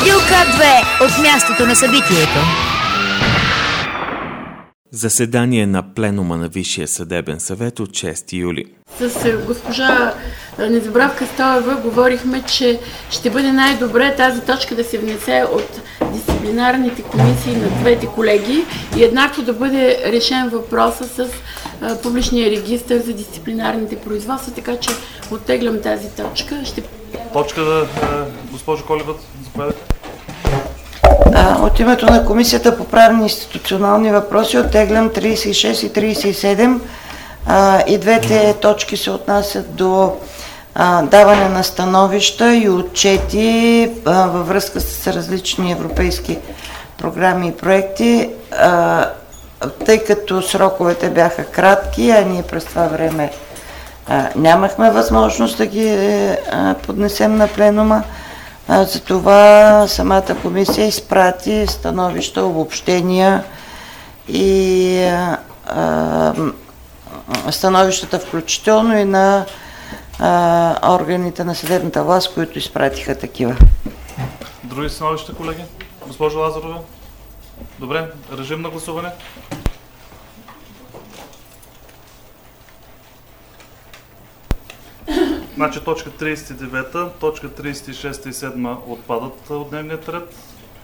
Радио К2 от мястото на събитието. Заседание на пленума на Висшия съдебен съвет от 6 юли. С госпожа Незабравка Стоева говорихме, че ще бъде най-добре тази точка да се внесе от дисциплинарните комисии на двете колегии и еднакво да бъде решен въпроса с публичния регистър за дисциплинарните производства, така че оттеглям тази точка. Точка да госпожо Колева, заповядайте. От името на Комисията по правни институционални въпроси оттеглям 36 и 37. И двете точки се отнасят до даване на становища и отчети във връзка с различни европейски програми и проекти. Тъй като сроковете бяха кратки, а ние през това време нямахме възможност да ги поднесем на пленума, затова самата комисия изпрати становища, обобщения и становищата включително и на органите на съдебната власт, които изпратиха такива. Други становища, колеги? Госпожо Лазарова? Добре, режим на гласуване. Значи точка 39, точка 36 и 7 отпадат от дневния ред.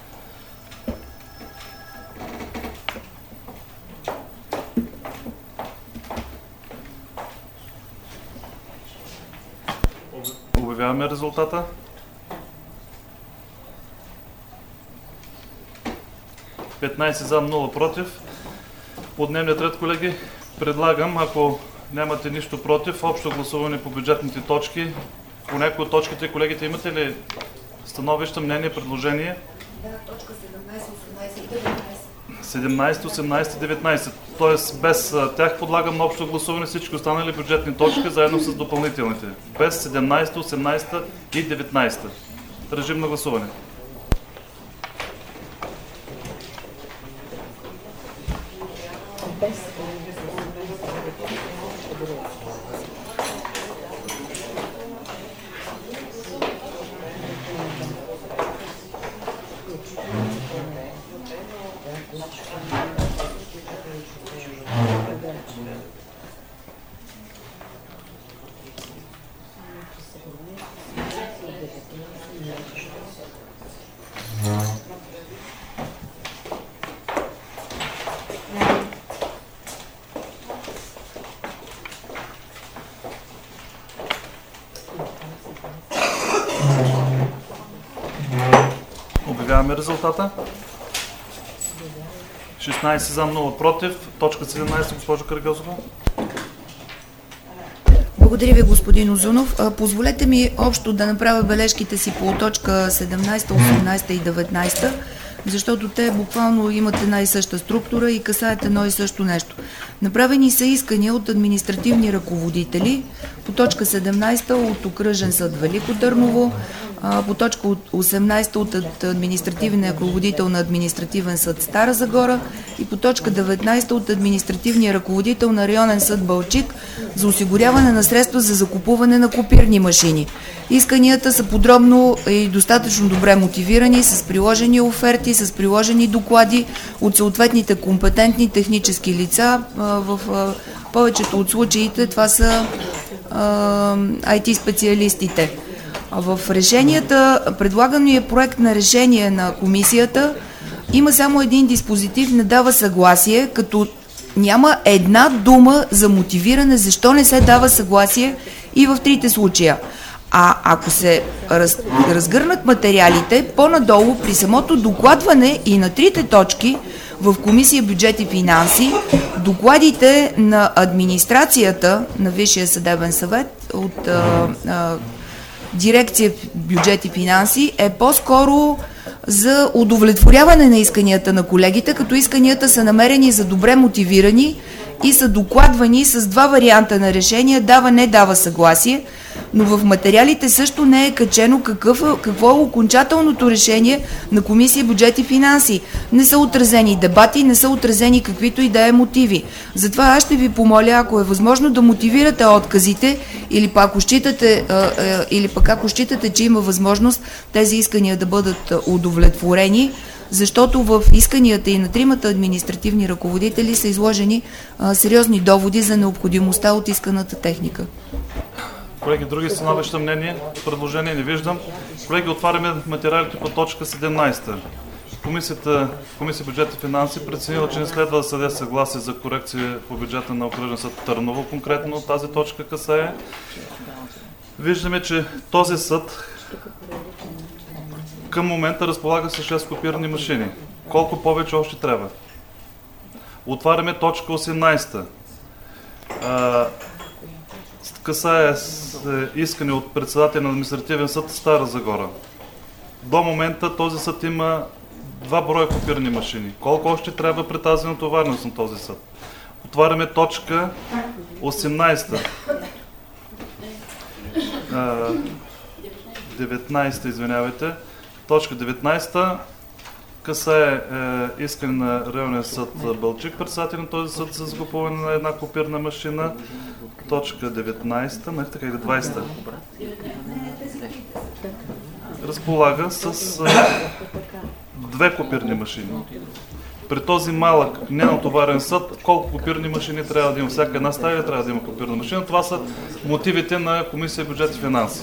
Обявяваме резултата. „15 за, 0 против. По дневния ред, колеги, предлагам, ако нямате нищо против, общо гласуване по бюджетните точки. По някои от точките, колегите, имате ли становища, мнение, предложение? Да, точка 17, 18 и 19. 17, 18 и 19. Тоест без тях подлагам на общо гласуване всички останали бюджетни точки, заедно с допълнителните. Без 17, 18 и 19. Режим на гласуване. Обявяваме резултата. 16 за, 0 против. Точка 17, госпожо Карагьозова. Благодаря ви, господин Узунов. Позволете ми общо да направя бележките си по точка 17, 18 и 19, защото те буквално имат една и съща структура и касаят едно и също нещо. Направени са искания от административни ръководители по точка 17 от Окръжен съд Велико Търново, по точка 18 от административния ръководител на Административен съд Стара Загора и по точка 19 от административния ръководител на Районен съд Балчик за осигуряване на средства за закупуване на копирни машини. Исканията са подробно и достатъчно добре мотивирани, с приложени оферти, с приложени доклади от съответните компетентни технически лица. В повечето от случаите това са IT специалистите. В решенията, предлагания проект на решение на комисията, има само един диспозитив, не дава съгласие, като няма една дума за мотивиране защо не се дава съгласие и в трите случая. А ако се разгърнат материалите, по-надолу при самото докладване и на трите точки в Комисия бюджет и финанси, докладите на администрацията на Висшия съдебен съвет от дирекция бюджет и финанси е по-скоро за удовлетворяване на исканията на колегите, като исканията са намерени за добре мотивирани и са докладвани с два варианта на решение, дава, не дава съгласие, но в материалите също не е качено какво е окончателното решение на Комисия бюджет и финанси. Не са отразени дебати, не са отразени каквито и да е мотиви. Затова аз ще ви помоля, ако е възможно, да мотивирате отказите или пък ако считате, че има възможност тези искания да бъдат удовлетворени, защото в исканията и на тримата административни ръководители са изложени сериозни доводи за необходимостта от исканата техника. Колеги, други становища, мнение, предложение не виждам. Колеги, отваряме материалите по точка 17. Комисия бюджет и финанси преценила, че не следва да се даде съгласие за корекция по бюджета на окръжен съд Търново, конкретно тази точка касае. Виждаме, че този съд към момента разполага с 6 копирни машини. Колко повече още трябва? Отваряме точка 18. Касае искане от председателя на административен съд Стара Загора. До момента този съд има 2 броя копирни машини. Колко още трябва при тази натовареност на този съд? Отваряме точка 18. 19, извинявайте. Точка 19 касае искане на районен съд Балчик, председател на този съд за закупуване на една копирна машина. Точка 19, нали така или 20? Разполага с 2 копирни машини. При този малък, ненатоварен съд, колко копирни машини трябва да има? Всяка една стая трябва да има копирна машина. Това са мотивите на Комисия бюджет и финанси.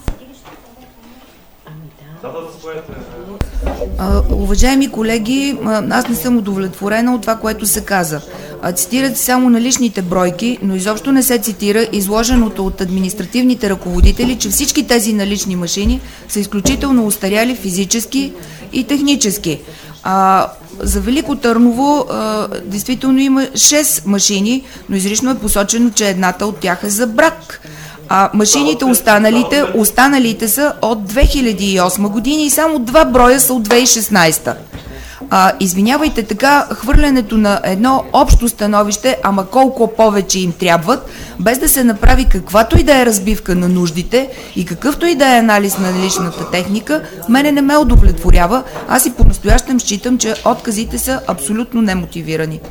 Уважаеми колеги, аз не съм удовлетворена от това, което се каза. Цитират само наличните бройки, но изобщо не се цитира изложеното от административните ръководители, че всички тези налични машини са изключително устаряли физически и технически. За Велико Търново действително има 6 машини, но изрично е посочено, че едната от тях е за брак. Машините останалите са от 2008 година и само 2 броя са от 2016. Извинявайте, така хвърлянето на едно общо становище, ама колко повече им трябват, без да се направи каквато и да е разбивка на нуждите и какъвто и да е анализ на наличната техника, мене не ме удовлетворява. Аз и по-настоящем считам, че отказите са абсолютно немотивирани.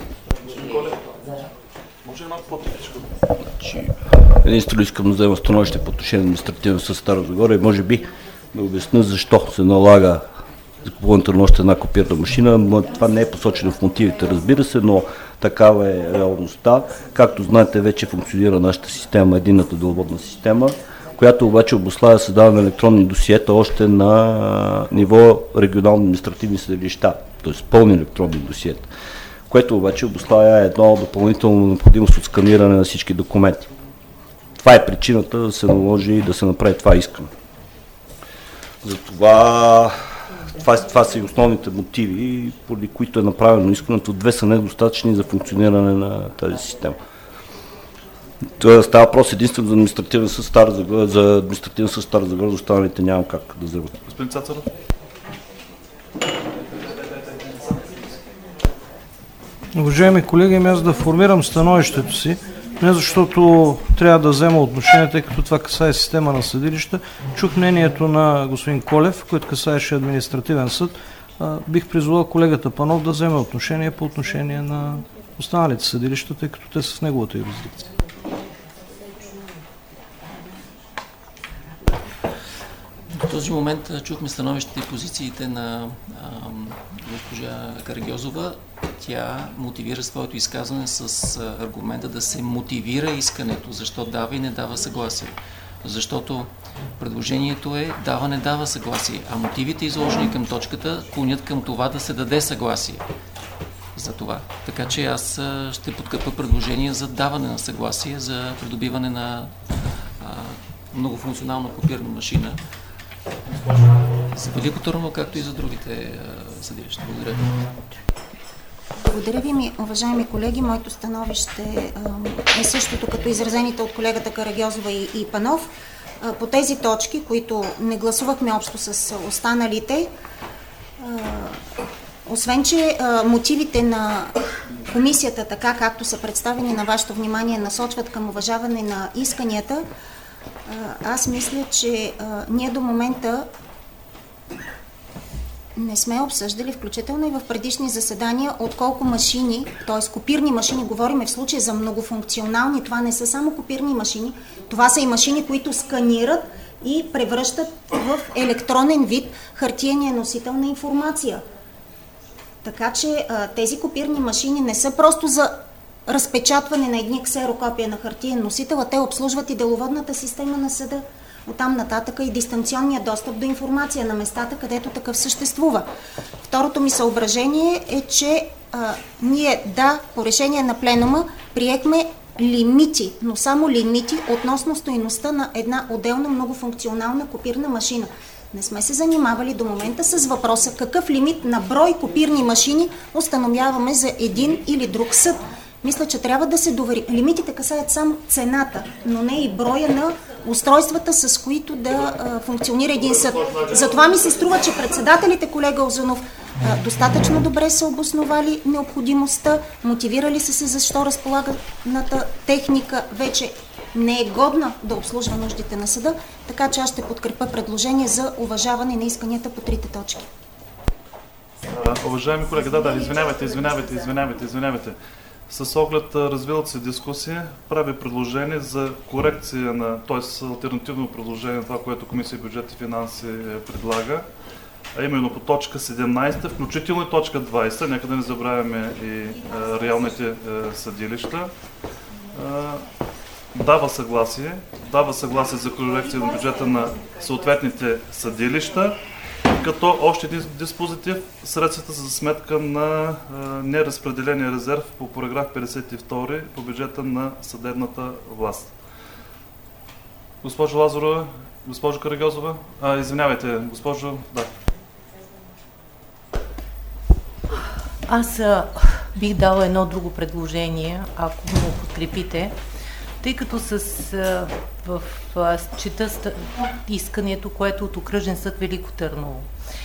Единствено искам да взема становище по отношение на административен съд Стара Загора и може би да обясня защо се налага закупуването на още една копирна машина. Това не е посочено в мотивите, разбира се, но такава е реалността. Както знаете, вече функционира нашата система, единната деловодна система, която обаче обуславя създаване на електронни досиета още на ниво регионални административни съдилища, т.е. пълни електронни досиета, което обаче обуславя едно допълнително необходимост от сканиране на всички документи. Това е причината да се наложи и да се направи това искане. Затова това са и основните мотиви, поради които е направено искането. 2 са недостатъчни за функциониране на тази система. Това става въпрос единствено за административен съд Стара Загора, за останалите нямам как да взема. Господин Цацаров. Уважаеми колеги, аз да формирам становището си, не защото трябва да взема отношение, тъй като това касае система на съдилища. Чух мнението на господин Колев, който касаеше административен съд. Бих призвал колегата Панов да вземе отношение по отношение на останалите съдилища, тъй като те са в неговата юрисдикция. В този момент чухме становищите и позициите на госпожа Карагьозова. Тя мотивира своето изказване с аргумента да се мотивира искането, защо дава и не дава съгласие. Защото предложението е дава-не дава съгласие, а мотивите, изложени към точката, клонят към това да се даде съгласие за това. Така че аз ще подкрепя предложение за даване на съгласие за придобиване на многофункционална копирна машина за Велико Търново, както и за другите съдилища. Благодаря. Благодаря ви, уважаеми колеги. Моето становище е същото като изразените от колегата Карагьозова и Панов. По тези точки, които не гласувахме общо с останалите, освен че мотивите на комисията, така както са представени на вашето внимание, насочват към уважаване на исканията, аз мисля, че ние до момента не сме обсъждали, включително и в предишни заседания, от колко машини, т.е. копирни машини, говорим в случая за многофункционални, това не са само копирни машини, това са и машини, които сканират и превръщат в електронен вид хартиения носител на информация. Така че тези копирни машини не са просто за разпечатване на едни ксерокопия на хартиен носител, а те обслужват и деловодната система на съда. Оттам нататък и дистанционния достъп до информация на местата, където такъв съществува. Второто ми съображение е, че ние, по решение на пленума приехме лимити, но само лимити относно стойността на една отделна многофункционална копирна машина. Не сме се занимавали до момента с въпроса какъв лимит на брой копирни машини установяваме за един или друг съд. Мисля, че трябва да се довери. Лимитите касаят само цената, но не и броя на устройствата, с които да функционира един съд. Затова ми се струва, че председателите, колега Узунов, достатъчно добре са обосновали необходимостта, мотивирали са се защо разполаганата техника вече не е годна да обслужва нуждите на съда, така че аз ще подкрепя предложение за уважаване на исканията по трите точки. Уважаеми колега, извинявайте. С оглед развилата се дискусия, прави предложение за корекция т.е. алтернативно предложение на това, което Комисия бюджет и финанси предлага, а именно по точка 17, включително и точка 20, нека да не забравяме и реалните съдилища. Дава съгласие за корекция на бюджета на съответните съдилища, като още един диспозитив, средствата за сметка на неразпределения резерв по параграф 52 по бюджета на съдебната власт. Госпожо Лазарова, госпожо Карагьозова, госпожо... Да. Аз бих дала едно друго предложение, ако му подкрепите, тъй като чета искането, което от Окръжен съд Велико Търново.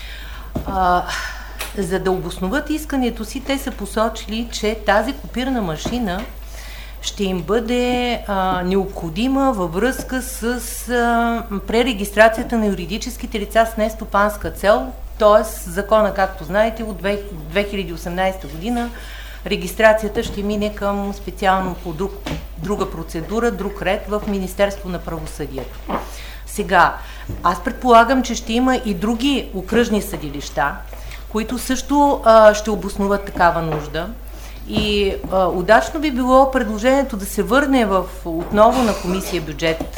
За да обосноват искането си, те са посочили, че тази копирна машина ще им бъде необходима във връзка с пререгистрацията на юридическите лица с нестопанска цел, т.е. закона, както знаете, от 2018 година регистрацията ще мине към специално по друга процедура, друг ред в Министерство на правосъдието. Сега, аз предполагам, че ще има и други окръжни съдилища, които също ще обосноват такава нужда. И удачно би било предложението да се върне отново на Комисия бюджет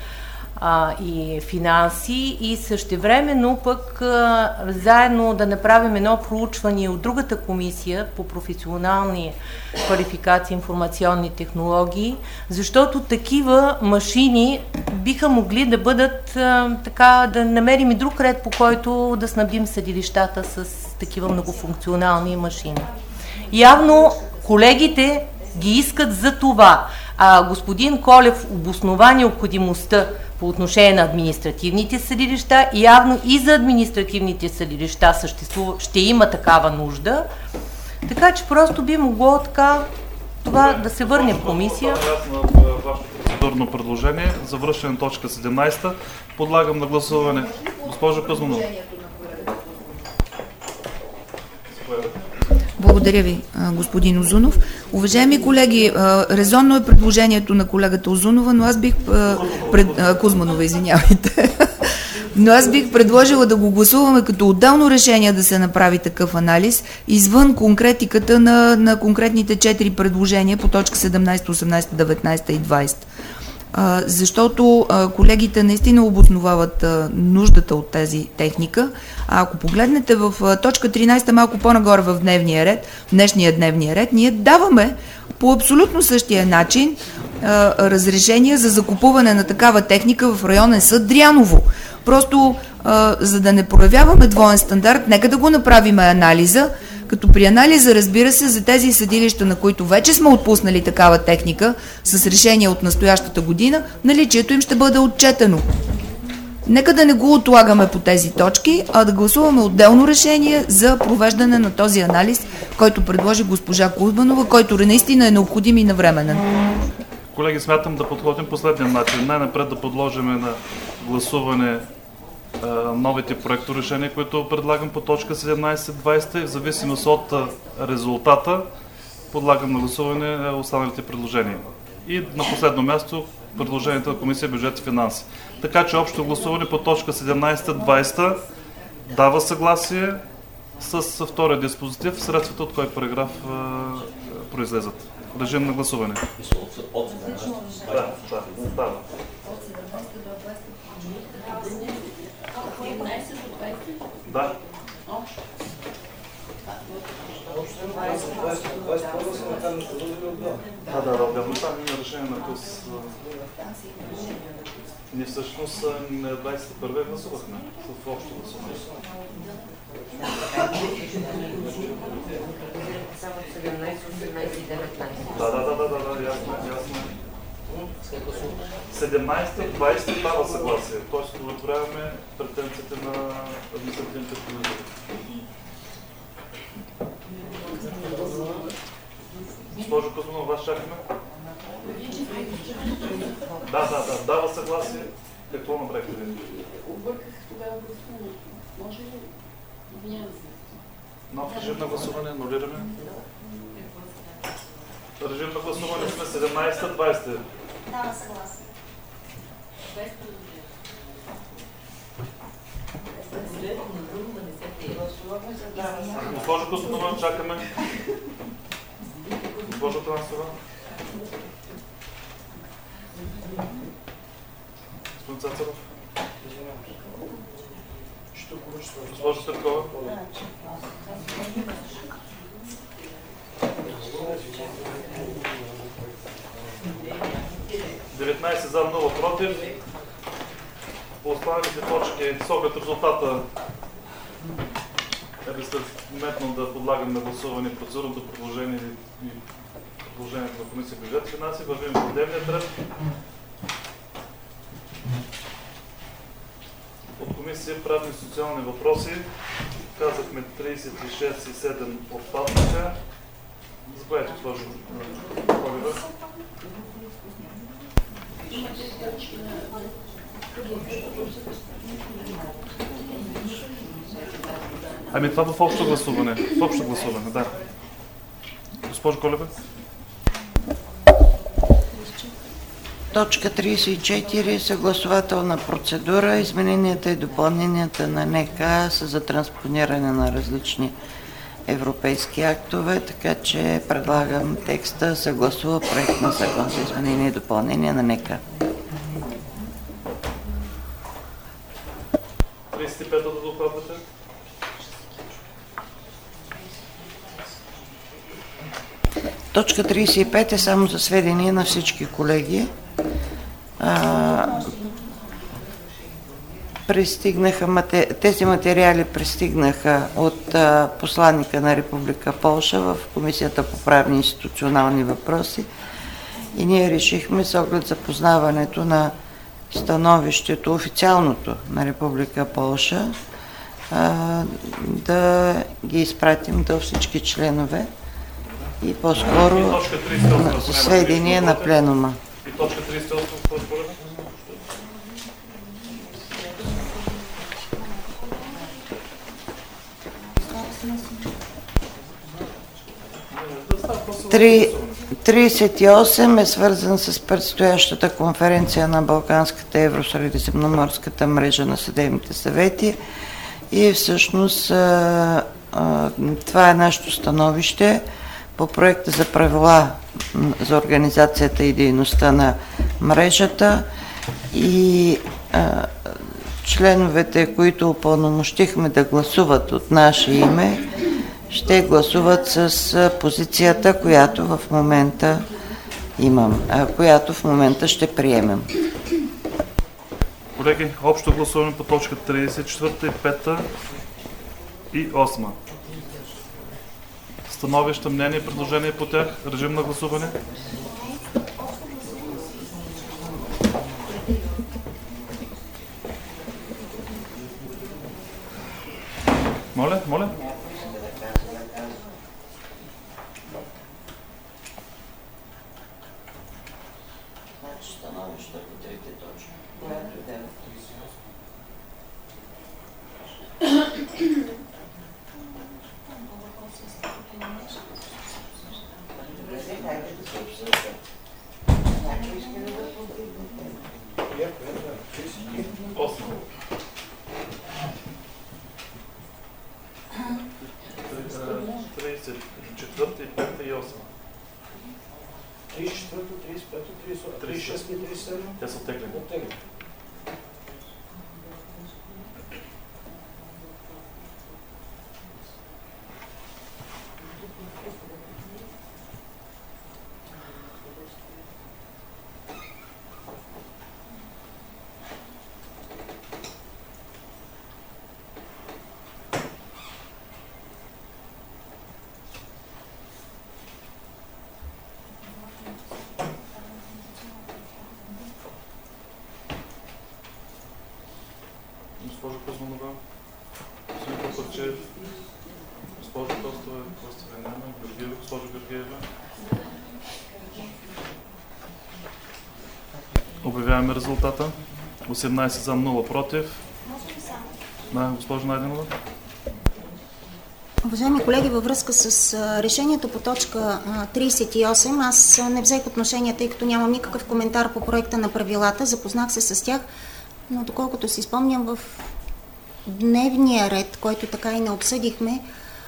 и финанси и същевременно пък заедно да направим едно проучване от другата комисия по професионални квалификации, информационни технологии, защото такива машини биха могли да бъдат да намерим и друг ред, по който да снабдим съдилищата с такива многофункционални машини. Явно колегите ги искат за това. Господин Колев обоснова необходимостта по отношение на административните съдилища и явно и за административните съдилища ще има такава нужда. Така че просто би могло това да се върне в комисия. Вашето процедурно предложение за връщане на точка 17 подлагам на гласуване. Госпожо Кузманова. Благодаря ви, господин Узунов. Уважаеми колеги, резонно е предложението на колегата Узунова, но аз бих Кузманова, извинявайте. Но аз бих предложила да го гласуваме като отделно решение да се направи такъв анализ, извън конкретиката на конкретните 4 предложения по точка 17, 18, 19 и 20. Защото колегите наистина обосновават нуждата от тази техника. А ако погледнете в точка 13, малко по-нагоре в днешния дневния ред, ние даваме по абсолютно същия начин разрешение за закупуване на такава техника в районен съд Дряново. Просто за да не проявяваме двоен стандарт, нека да го направим анализа, като при анализа, разбира се, за тези съдилища, на които вече сме отпуснали такава техника с решение от настоящата година, наличието им ще бъде отчетено. Нека да не го отлагаме по тези точки, а да гласуваме отделно решение за провеждане на този анализ, който предложи госпожа Кузманова, който наистина е необходим и навременен. Колеги, смятам да подходим последния начин. Най-напред да подложим на гласуване новите проекторешения, които предлагам по точка 17-20 и в зависимост от резултата подлагам на гласуване останалите предложения. И на последно място предложението на Комисия бюджет и финанси. Така че общо гласуване по точка 17-20 дава съгласие с втория диспозитив, средствата от кой параграф произлезат. Режим на гласуване. Да. Да. Равно там има решение на КУС. Ние всъщност на 21-я гласувахме в общо гласуване. Само 17, 18 и 19. Да, ясно. 17-20 дава съгласие, т.е. удовлетворяваме претенциите на административните служители. Госпожо Кузманова, вас чакаме? Да, дава съгласие. Какво направихте ви? Обърках тогава гласуване. Може ли? Обвинявам се. Нов режим на гласуване, анулираме. Режим на гласуване сме 17-20. Дава съгласие. Госпожо Кузманова, чакаме. Госпожо Трансова. Господин Цацаров. Госпожо Светкова. (19 за, 0 против). По останалите точки, с оглед резултата, е безпредметно да подлагам на гласуване процедурното предложение и предложението на Комисия бюджет и финанси. Вървим по дневния ред. От Комисия правни и социални въпроси казахме 36 и 7 отпаднаха. Заповядайте, госпожо Колева. Ами това в общо гласуване. В общо гласуване, да. Госпожо Колева. Точка 34. Съгласувателна процедура. Измененията и допълненията на НК са за транспониране на различни европейски актове, така че предлагам текста съгласува проект на закон за изменение и допълнение на НК. 35-та да докладвате. Точка 35 е само за сведение на всички колеги. Тези материали пристигнаха от посланника на Република Полша в Комисията по правни и институционални въпроси и ние решихме с оглед запознаването на становището, официалното на Република Полша, да ги изпратим до всички членове и по-скоро за сведение на пленума. И точка 38, според. Три 38 е свързан с предстоящата конференция на Балканската евросредиземноморската мрежа на съдебните съвети и всъщност това е нашето становище по проекта за правила за организацията и дейността на мрежата и членовете, които упълномощихме да гласуват от наше име, ще гласуват с позицията, която в момента имам, която в момента ще приемем. Колеги, общо гласуване по точка 34, 5 и 8. Становища, мнение и предложение по тях. Режим на гласуване. Моля? Становище по трите точки. Която е 34, 5 и 8. 34, 35, 36 и 37. Те са оттеглени. Госпожо Кузманова, господин Папарчев, госпожо Костова, госпожо Георгиева. Обявяваме резултата. 18 за, 0 против. Да, госпожо Найденова. Уважаеми колеги, във връзка с решението по точка 38, аз не взех отношение, тъй като нямам никакъв коментар по проекта на правилата, запознах се с тях, но доколкото си спомням, в дневния ред, който така и не обсъдихме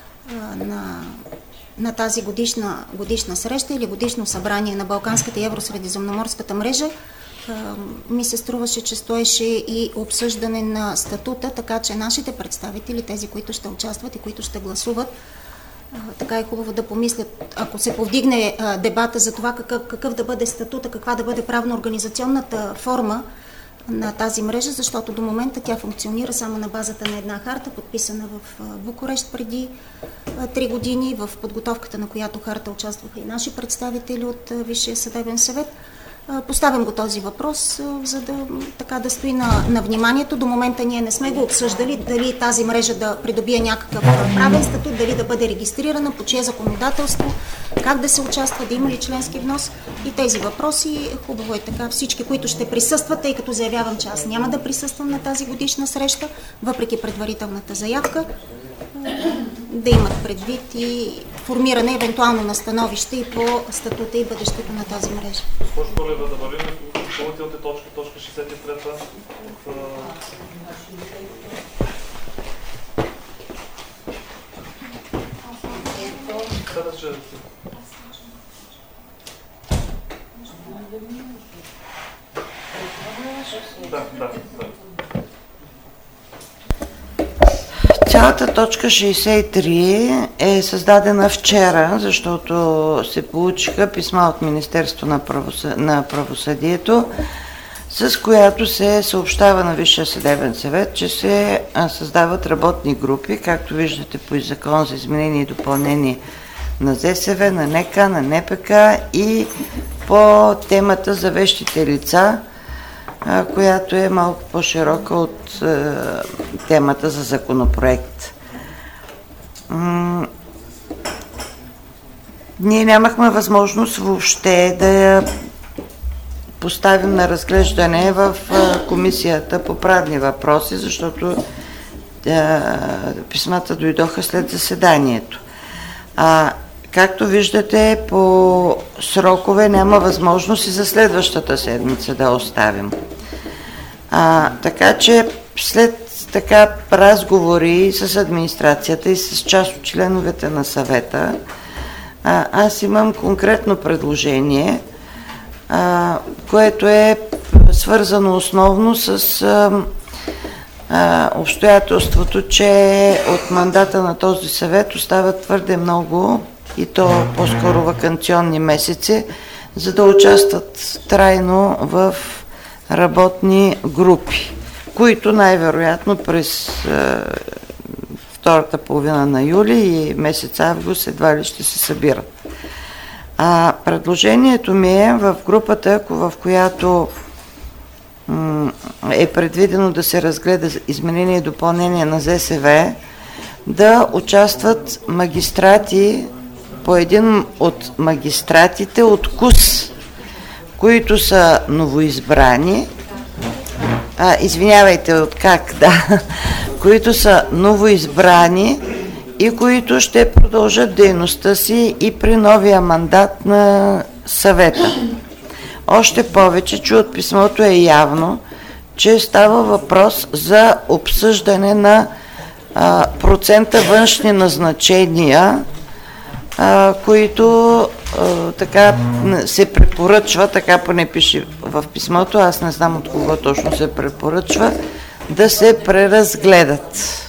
на тази годишна среща или годишно събрание на Балканската и Евросредиземноморската мрежа, ми се струваше, че стоеше и обсъждане на статута, така че нашите представители, тези, които ще участват и които ще гласуват, така е хубаво да помислят, ако се повдигне дебата за това какъв да бъде статута, каква да бъде правно-организационната форма на тази мрежа, защото до момента тя функционира само на базата на една харта, подписана в Букурещ преди 3 години, в подготовката на която харта участваха и наши представители от Висшия съдебен съвет. Поставям го този въпрос, за да стои на вниманието. До момента ние не сме го обсъждали, дали тази мрежа да придобие някакъв правен статут, дали да бъде регистрирана, по чие законодателство, как да се участва, да има ли членски внос и тези въпроси. Хубаво е така всички, които ще присъстват, тъй като заявявам, че аз няма да присъствам на тази годишна среща, въпреки предварителната заявка, да имат предвид и формиране евентуално на становище и по статута и бъдещето на тази мрежа. Госпожо Колева, да вървим допълнителните точки, точка 63-та. Да. Цялата точка 63 е създадена вчера, защото се получиха писма от Министерство на правосъдието, с която се съобщава на Висшия съдебен съвет, че се създават работни групи, както виждате по Закон за изменение и допълнение на ЗСВ, на НК, на НПК и по темата за вещите лица, която е малко по-широка от темата за законопроект. Ние нямахме възможност въобще да я поставим на разглеждане в Комисията по правни въпроси, защото писмата дойдоха след заседанието. Както виждате, по срокове няма възможност и за следващата седмица да оставим. Така че след разговори с администрацията и с част от членовете на съвета, аз имам конкретно предложение, което е свързано основно с обстоятелството, че от мандата на този съвет остават твърде много и то по-скоро ваканционни месеци, за да участват трайно в работни групи, които най-вероятно през втората половина на юли и месец август едва ли ще се събират. Предложението ми е в групата, в която е предвидено да се разгледа изменение и допълнение на ЗСВ, да участват магистрати по един от магистратите от КУС, които са новоизбрани, които са новоизбрани и които ще продължат дейността си и при новия мандат на съвета. Още повече, че от писмото е явно, че става въпрос за обсъждане на процента външни назначения, които така се препоръчва, така поне пише в писмото, аз не знам от кого точно се препоръчва, да се преразгледат.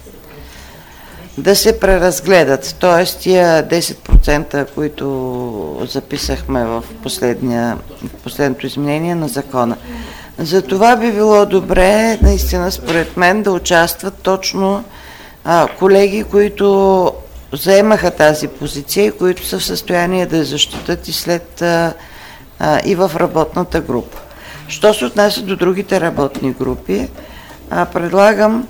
Т.е. тия 10%, които записахме в последното изменение на закона. За това би било добре, наистина според мен, да участват точно колеги, които заемаха тази позиция и които са в състояние да я защитат и след и в работната група. Що се отнася до другите работни групи, предлагам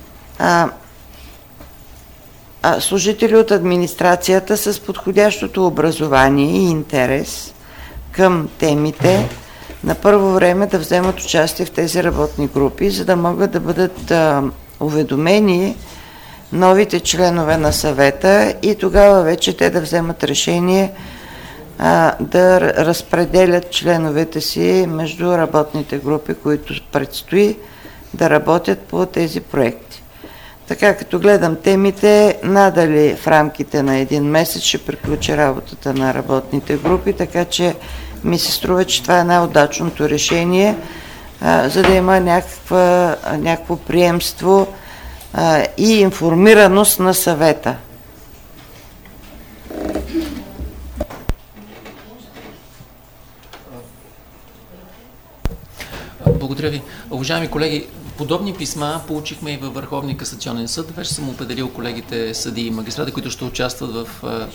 служители от администрацията с подходящото образование и интерес към темите на първо време да вземат участие в тези работни групи, за да могат да бъдат уведомени новите членове на съвета и тогава вече те да вземат решение да разпределят членовете си между работните групи, които предстои да работят по тези проекти. Така, като гледам темите, надали в рамките на един месец ще приключи работата на работните групи, така че ми се струва, че това е най-удачното решение, за да има някакво приемство и информираност на съвета. Благодаря ви. Уважаеми колеги, подобни писма получихме и във Върховния касационен съд. Вече съм определил колегите съдии и магистрати, които ще участват в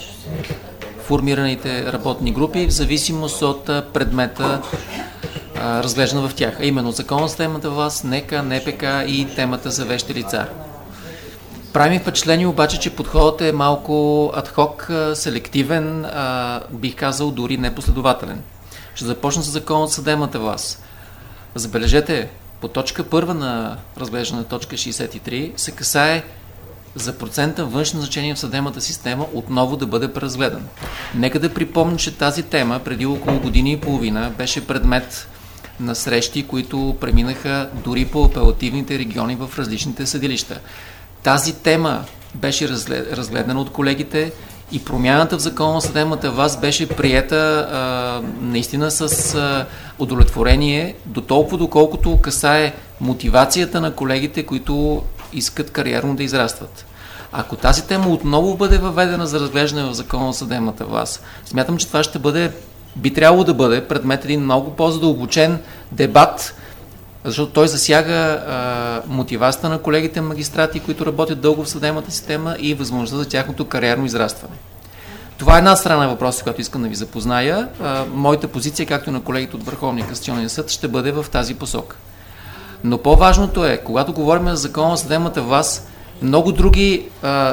формираните работни групи в зависимост от предмета, разглеждан в тях, а именно Закон за съдебната власт, НК, НПК и темата за вещи лица. Прави ми впечатление обаче, че подходът е малко адхок, селективен, бих казал дори непоследователен. Ще започна с Закон за съдебната власт. Забележете, по точка 1 на разглеждане точка 63 се касае за процента външно значение в съдебната система отново да бъде преразгледан. Нека да припомня, че тази тема преди около година и половина беше предмет на срещи, които преминаха дори по апелативните региони в различните съдилища. Тази тема беше разгледана от колегите и промяната в Закона на съдебната власт беше приета наистина с удовлетворение, до толкова доколкото касае мотивацията на колегите, които искат кариерно да израстват. Ако тази тема отново бъде въведена за разглеждане в Закона на съдебната власт, смятам, че това би трябвало да бъде предмет един много по-задълбочен дебат, защото той засяга мотивацията на колегите магистрати, които работят дълго в съдебната система и възможността за тяхното кариерно израстване. Това е една страна на въпроса, която искам да ви запозная. Моята позиция, както и на колегите от Върховния касационен съд, ще бъде в тази посока. Но по-важното е, когато говорим за Закона за съдебната власт, много други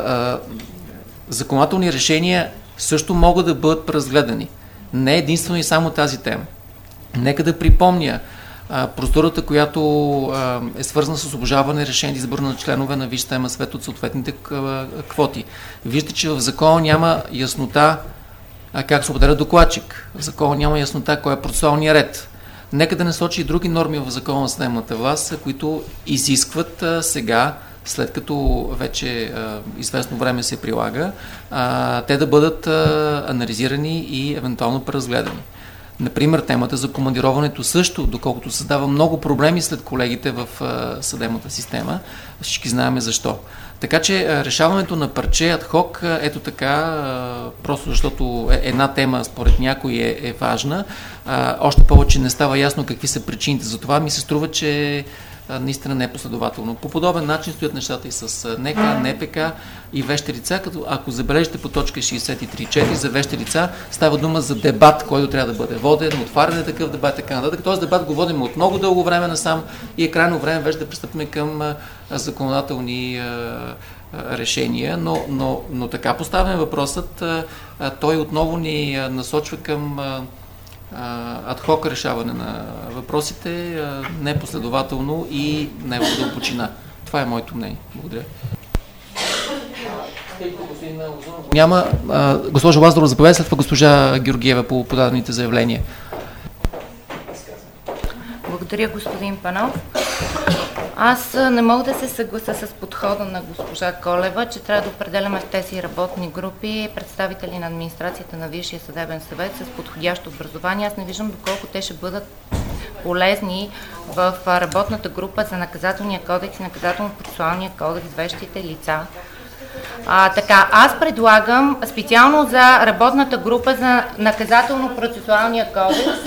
законодателни решения също могат да бъдат преразгледани. Не единствено и само тази тема. Нека да припомня процедурата, която е свързана с обжалване решение за избор на членове на Висшия съдебен съвет от съответните квоти. Виждате, че в закона няма яснота как се определя докладчик. В закона няма яснота кой е процесуалният ред. Нека да не сочи и други норми в закона на съдебната власт, които изискват сега, след като вече известно време се прилага, те да бъдат анализирани и евентуално преразгледани. Например, темата за командироването също, доколкото създава много проблеми след колегите в съдебната система. Всички знаем защо. Така че решаването на парче адхок, ето така, просто защото една тема според някой е важна, още повече не става ясно какви са причините за това, ми се струва, че наистина не е последователно. По подобен начин стоят нещата и с НК, НПК и вещи лица, като ако забележите по точка 63.4 за вещи лица, става дума за дебат, който трябва да бъде воден, отваряне такъв дебат и така нататък. Този дебат го водим от много дълго време насам и е крайно време вече да пристъпим към законодателни решения, но така поставен въпросът, той отново ни насочва към адхок решаване на въпросите, непоследователно и не в дълбочина. Това е моето мнение. Благодаря. Няма. Госпожа Лазарова, заповядайте, след това госпожа Георгиева по подадените заявления. Благодаря, господин Панов. Аз не мога да се съглася с подхода на госпожа Колева, че трябва да определяме в тези работни групи представители на администрацията на Висшия съдебен съвет с подходящо образование. Аз не виждам доколко те ще бъдат полезни в работната група за наказателния кодекс и наказателно-процесуалния кодекс, вещите лица. Така, аз предлагам специално за работната група за наказателно-процесуалния кодекс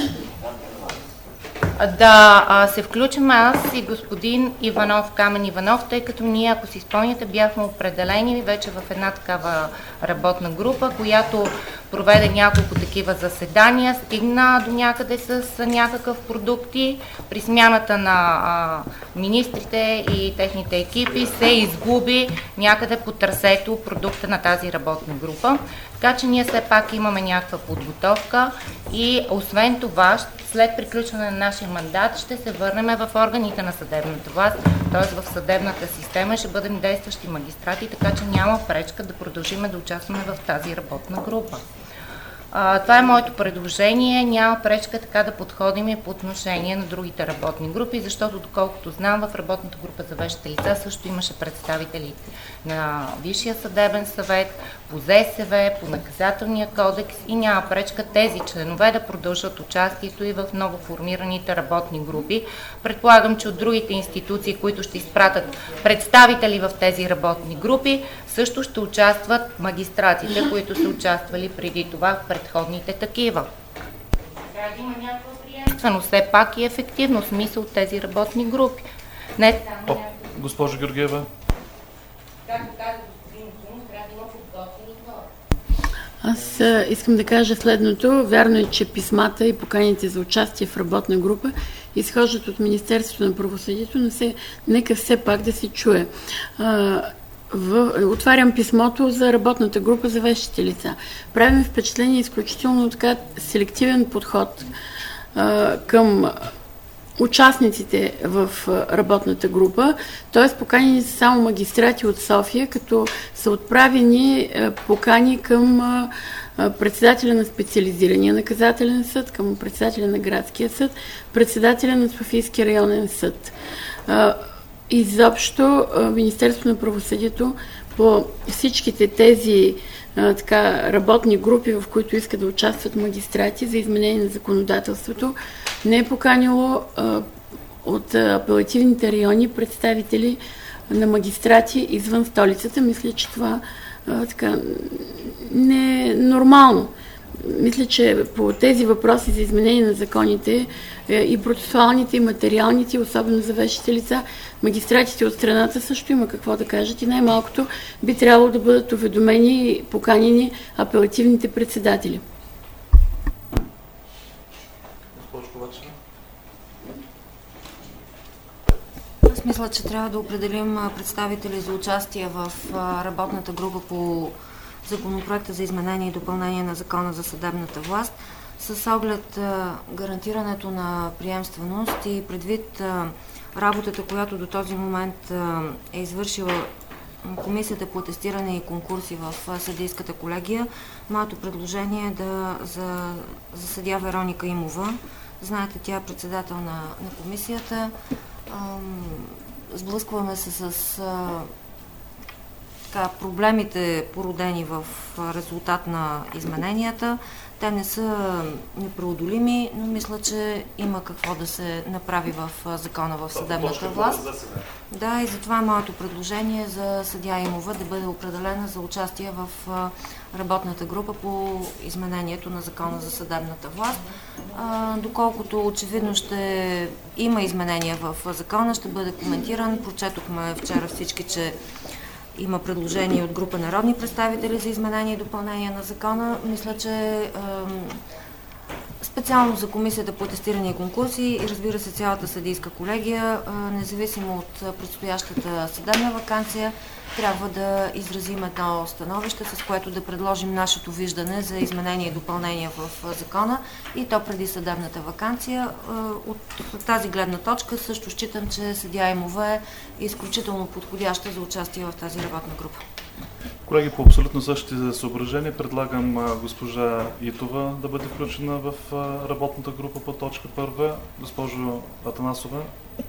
да се включим аз и господин Иванов, Камен Иванов, тъй като ние, ако си спомняте, бяхме определени вече в една такава работна група, която проведе няколко такива заседания, стигна до някъде с някакъв продукти. При смяната на министрите и техните екипи се изгуби някъде по трасето продукта на тази работна група. Така че ние все пак имаме някаква подготовка и освен това, след приключване на нашия мандат ще се върнем в органите на съдебната власт, т.е. в съдебната система ще бъдем действащи магистрати, така че няма пречка да продължим да участваме в тази работна група. Това е моето предложение. Няма пречка така да подходим и по отношение на другите работни групи, защото доколкото знам, в работната група за вещите лица също имаше представители на Висшия съдебен съвет, по ЗСВ, по наказателния кодекс и няма пречка тези членове да продължат участието и в много формираните работни групи. Предполагам, че от другите институции, които ще изпратят представители в тези работни групи, също ще участват магистратите, които са участвали преди това в предходните такива. Трябва да има някаква приемственост, все пак и ефективно смисъл от тези работни групи. Не само Госпожо Георгиева. Както каза господин Озунов, трябва да има подготвени хора. Аз искам да кажа следното. Вярно е, че писмата и поканите за участие в работна група изхождат от Министерството на правосъдието, но нека все пак да се чуе. Отварям писмото за работната група за вещите лица. Правим впечатление изключително така селективен подход към участниците в работната група, т.е. поканени са само магистрати от София, като са отправени покани към председателя на специализирания наказателен съд, към председателя на градския съд, председателя на Софийския районен съд. Изобщо Министерството на правосъдието по всичките тези работни групи, в които искат да участват магистрати за изменение на законодателството, не е поканило от апелативните райони представители на магистрати извън столицата. Мисля, че това не е нормално. Мисля, че по тези въпроси за изменение на законите и процесуалните, и материалните, особено за вещите лица, магистратите от страната също има какво да кажат и най-малкото би трябвало да бъдат уведомени и поканени апелативните председатели. Аз мисля, че трябва да определим представители за участие в работната група по Законопроекта за изменение и допълнение на Закона за съдебната власт с оглед гарантирането на приемственост и предвид работата, която до този момент е извършила Комисията по атестиране и конкурси в съдийската колегия. Моето предложение е за съдия Вероника Имова. Знаете, тя е председател на комисията. Сблъскваме се с проблемите, породени в резултат на измененията. Те не са непреодолими, но мисля, че има какво да се направи в закона в съдебната власт. Да, и затова моето предложение за съдия Имова да бъде определена за участие в работната група по изменението на закона за съдебната власт. Доколкото очевидно ще има изменения в закона, ще бъде коментиран. Прочетохме вчера всички, че има предложение от група народни представители за изменение и допълнение на закона. Мисля, че специално за Комисията по атестиране и конкурси и разбира се цялата съдийска колегия, независимо от предстоящата съдебна ваканция, трябва да изразим едно становище, с което да предложим нашето виждане за изменение и допълнение в закона и то преди съдебната ваканция. От тази гледна точка също считам, че съдия Имова е изключително подходяща за участие в тази работна група. Колеги, по абсолютно същите съображения предлагам госпожа Итова да бъде включена в работната група по точка 1. Госпожо Атанасова.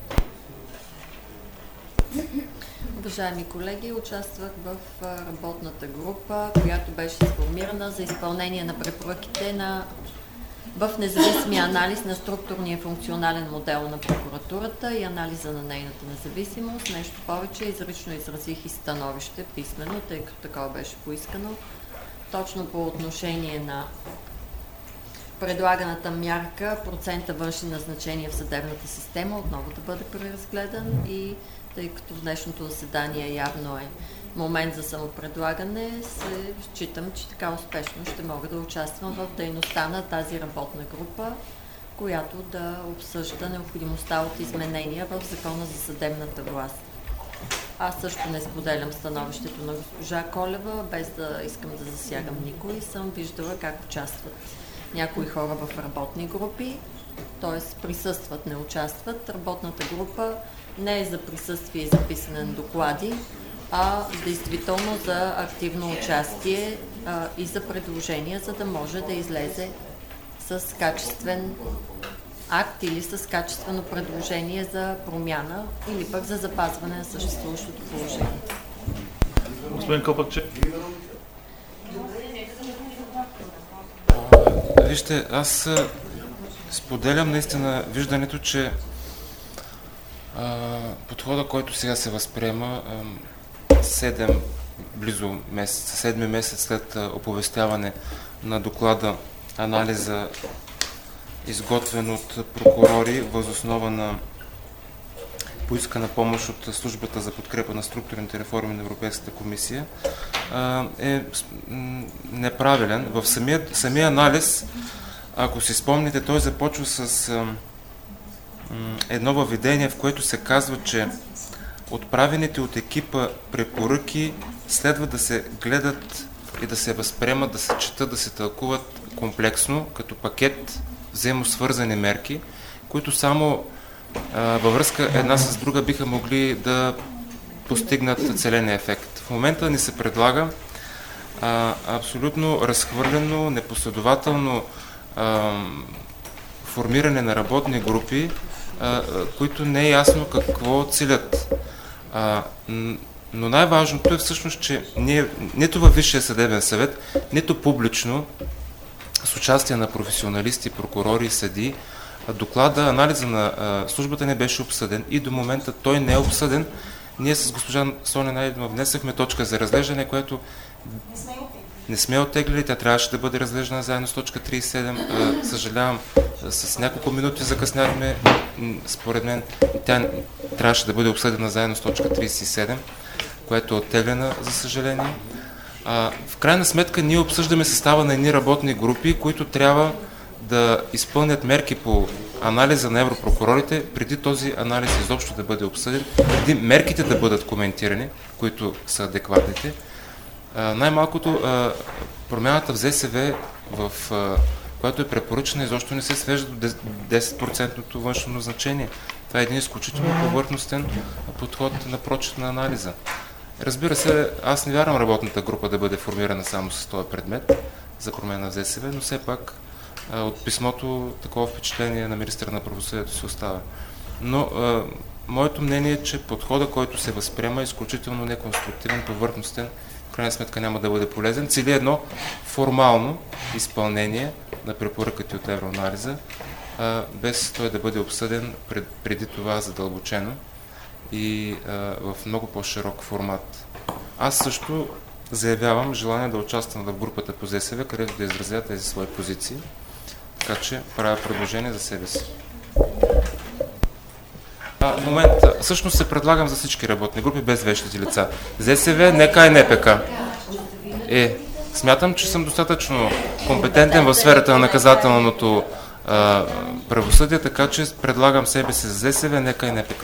Уважаеми колеги, участвах в работната група, която беше сформирана за изпълнение на препоръките в независимия анализ на структурния и функционален модел на прокуратурата и анализа на нейната независимост. Нещо повече, изрично изразих и становище писмено, тъй като такова беше поискано. Точно по отношение на предлаганата мярка, процента външни назначения в съдебната система отново да бъде преразгледан и тъй като в днешното заседание явно е момент за самопредлагане, се считам, че така успешно ще мога да участвам в дейността на тази работна група, която да обсъжда необходимостта от изменения в Закона за съдебната власт. Аз също не споделям становището на госпожа Колева, без да искам да засягам никой. Съм виждала как участват някои хора в работни групи, т.е. присъстват, не участват. Работната група не е за присъствие и за писане на доклади, а действително за активно участие и за предложения, за да може да излезе с качествен акт или с качествено предложение за промяна или пък за запазване на съществуващото положение. Господин Копакче. Вижте, аз споделям наистина виждането, че подхода, който сега се възприема, седми месец след оповестяване на доклада, анализа, изготвен от прокурори въз основа на поискана помощ от Службата за подкрепа на структурните реформи на Европейската комисия, е неправилен. В самия анализ, ако си спомните, той започва с едно въведение, в което се казва, че отправените от екипа препоръки следва да се гледат и да се възприемат, да се четат, да се тълкуват комплексно, като пакет взаимосвързани мерки, които само във връзка една с друга биха могли да постигнат целения ефект. В момента ни се предлага абсолютно разхвърлено, непоследователно формиране на работни групи, които не е ясно какво целят. Но най-важното е всъщност, че нито във Висшия съдебен съвет, нито публично, с участие на професионалисти, прокурори и съдии, доклада, анализа на службата не беше обсъден и до момента той не е обсъден. Ние с госпожа Соня Найденова внесахме точка за разглеждане, което не сме оттеглили, тя трябваше да бъде разглеждана заедно с точка 37. Съжалявам, с няколко минути закъсняхме. Според мен тя трябваше да бъде обсъдена заедно с точка 37, което е оттеглена, за съжаление. В крайна сметка ние обсъждаме състава на едни работни групи, които трябва да изпълнят мерки по анализа на европрокурорите, преди този анализ изобщо да бъде обсъден, преди мерките да бъдат коментирани, които са адекватните. Най-малкото промяната в ЗСВ, която е препоръчена, изобщо не се свежда до 10% външно назначение. Това е един изключително повърхностен подход на прочит на анализа. Разбира се, аз не вярвам работната група да бъде формирана само с този предмет за промяна в ЗСВ, но все пак от писмото такова впечатление на министъра на правосъдието се остава. Но моето мнение е, че подхода, който се възприема, е изключително неконструктивен, повърхностен, в крайна сметка няма да бъде полезен. Цели едно формално изпълнение на препоръките от евроанализа, без той да бъде обсъден преди това задълбочено и в много по-широк формат. Аз също заявявам желание да участвам в групата по ЗСВ, където да изразя тези свои позиции, така че правя предложение за себе си. В момента всъщност се предлагам за всички работни групи без вещите лица. ЗСВ, НК и НПК. Смятам, че съм достатъчно компетентен в сферата на наказателното правосъдие, така че предлагам себе си за ЗСВ, НК и НПК.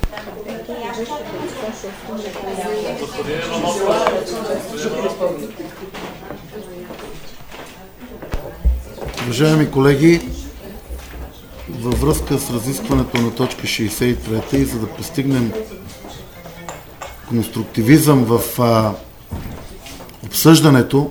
Уважаеми колеги, във връзка с разискването на точка 63 и за да постигнем конструктивизъм в обсъждането,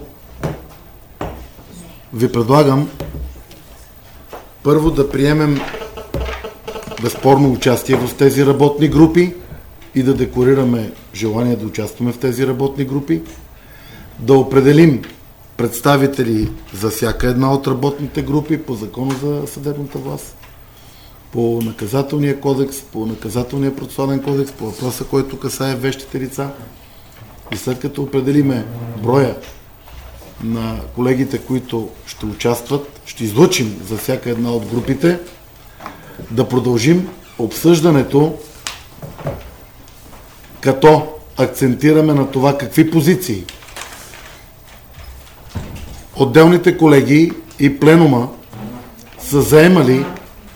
ви предлагам първо да приемем безспорно участие в тези работни групи и да декларираме желание да участваме в тези работни групи, да определим представители за всяка една от работните групи по Закона за съдебната власт, по наказателния кодекс, по наказателния процесуален кодекс, по въпроса, който касае вещите лица. И след като определиме броя на колегите, които ще участват, ще излъчим за всяка една от групите, да продължим обсъждането, като акцентираме на това какви позиции отделните колеги и пленума са заемали